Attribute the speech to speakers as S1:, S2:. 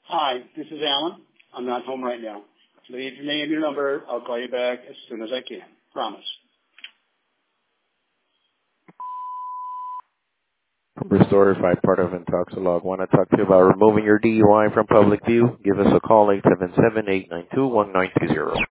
S1: Hi, this is Alan. I'm not home right now. Leave your name, your number. I'll call you back as soon as I can. Promise.
S2: Restorified part of Intoxilog. Want to talk to you about removing your DUI from public view? Give us a call, 877-892-1920.